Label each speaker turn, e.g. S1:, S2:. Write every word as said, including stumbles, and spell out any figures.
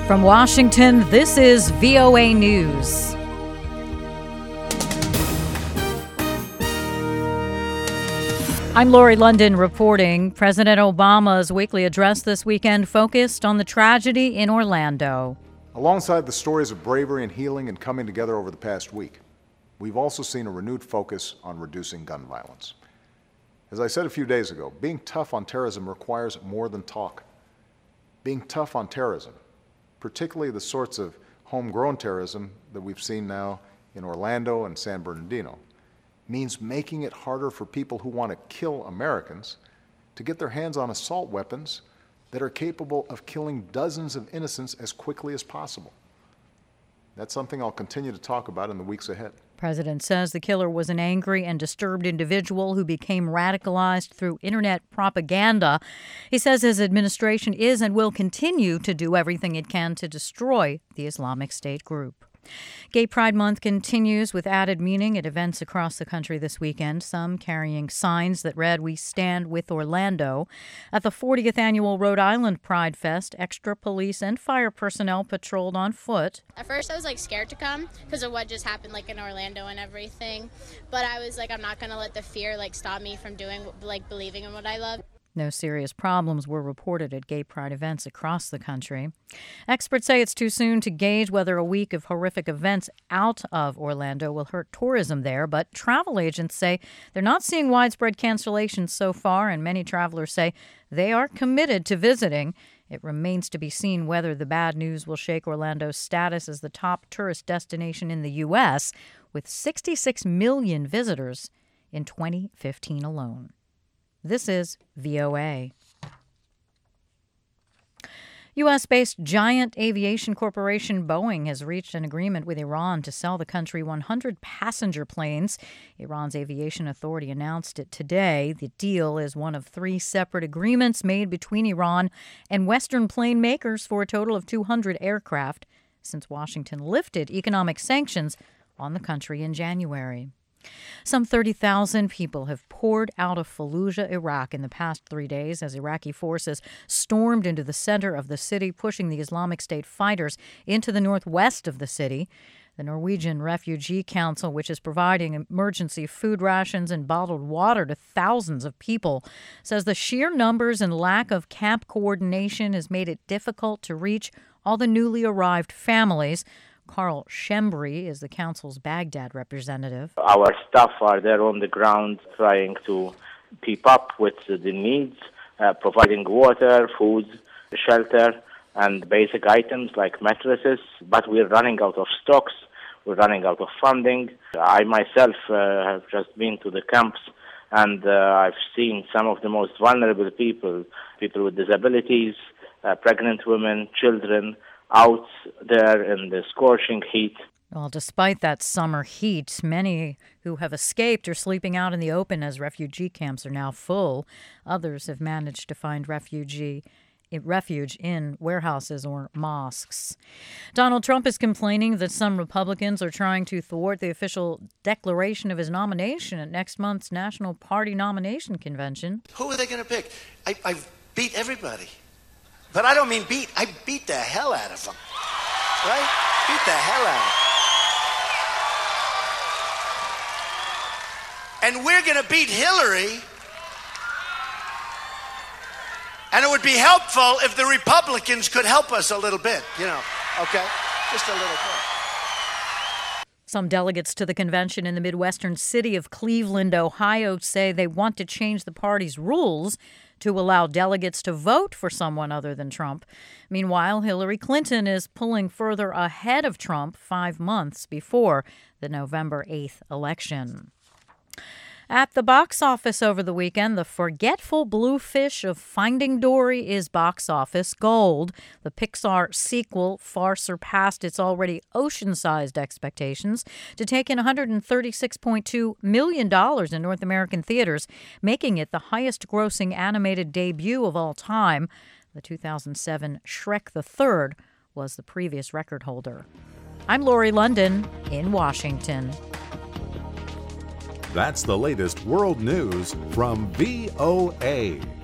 S1: From Washington, this is V O A News. I'm Lori London reporting. President Obama's weekly address this weekend focused on the tragedy in Orlando.
S2: Alongside the stories of bravery and healing and coming together over the past week, we've also seen a renewed focus on reducing gun violence. As I said a few days ago, being tough on terrorism requires more than talk. Being tough on terrorism, particularly the sorts of homegrown terrorism that we've seen now in Orlando and San Bernardino, means making it harder for people who want to kill Americans to get their hands on assault weapons that are capable of killing dozens of innocents as quickly as possible. That's something I'll continue to talk about in the weeks ahead.
S1: President says the killer was an angry and disturbed individual who became radicalized through internet propaganda. He says his administration is and will continue to do everything it can to destroy the Islamic State group. Gay Pride Month continues with added meaning at events across the country this weekend, some carrying signs that read, "We stand with Orlando." At the fortieth annual Rhode Island Pride Fest, extra police and fire personnel patrolled on foot.
S3: At first I was like scared to come because of what just happened like in Orlando and everything. But I was like, I'm not going to let the fear like stop me from doing, like believing in what I love.
S1: No serious problems were reported at gay pride events across the country. Experts say it's too soon to gauge whether a week of horrific events out of Orlando will hurt tourism there, but travel agents say they're not seeing widespread cancellations so far, and many travelers say they are committed to visiting. It remains to be seen whether the bad news will shake Orlando's status as the top tourist destination in the U S, with sixty-six million visitors in twenty fifteen alone. This is V O A. U S-based giant aviation corporation Boeing has reached an agreement with Iran to sell the country one hundred passenger planes. Iran's aviation authority announced it today. The deal is one of three separate agreements made between Iran and Western plane makers for a total of two hundred aircraft since Washington lifted economic sanctions on the country in January. Some thirty thousand people have poured out of Fallujah, Iraq, in the past three days as Iraqi forces stormed into the center of the city, pushing the Islamic State fighters into the northwest of the city. The Norwegian Refugee Council, which is providing emergency food rations and bottled water to thousands of people, says the sheer numbers and lack of camp coordination has made it difficult to reach all the newly arrived families. Carl Schembri is the council's Baghdad representative.
S4: Our staff are there on the ground trying to keep up with the needs, uh, providing water, food, shelter, and basic items like mattresses. But we're running out of stocks. We're running out of funding. I myself uh, have just been to the camps, and uh, I've seen some of the most vulnerable people, people with disabilities, uh, pregnant women, children, out there in the scorching heat.
S1: Well, despite that summer heat, many who have escaped are sleeping out in the open as refugee camps are now full. Others have managed to find refugee refuge in warehouses or mosques. Donald Trump is complaining that some Republicans are trying to thwart the official declaration of his nomination at next month's National Party nomination convention.
S5: Who are they going to pick? I, I've beat everybody. But I don't mean beat. I beat the hell out of them. Right? Beat the hell out of them. And we're going to beat Hillary. And it would be helpful if the Republicans could help us a little bit, you know. Okay? Just a little bit.
S1: Some delegates to the convention in the Midwestern city of Cleveland, Ohio, say they want to change the party's rules to allow delegates to vote for someone other than Trump. Meanwhile, Hillary Clinton is pulling further ahead of Trump five months before the November eighth election. At the box office over the weekend, The Forgetful Bluefish of Finding Dory is box office gold. The Pixar sequel far surpassed its already ocean-sized expectations to take in one hundred thirty-six point two million dollars in North American theaters, making it the highest-grossing animated debut of all time. The two thousand seven Shrek the Third was the previous record holder. I'm Lori London in Washington.
S6: That's the latest world news from V O A.